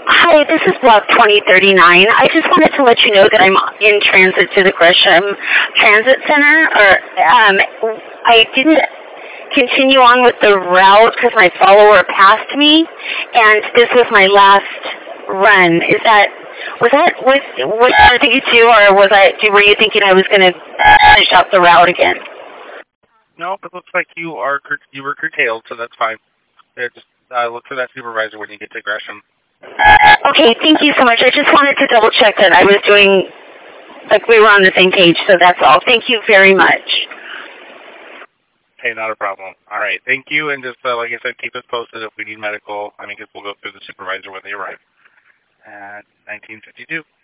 Hi, this is Block 2039. I just wanted to let you know that I'm in transit to the Gresham Transit Center. I didn't continue on with the route because my follower passed me, and this was my last run. Was that what you were thinking too, or were you thinking I was going to finish up the route again? No, it looks like you were curtailed, so that's fine. Just look for that supervisor when you get to Gresham. Okay, thank you so much. I just wanted to double check that I was doing, like we were on the same page, so that's all. Thank you very much. Hey, not a problem. All right, thank you, and just, like I said, keep us posted if we need medical. I guess we'll go through the supervisor when they arrive at 1952.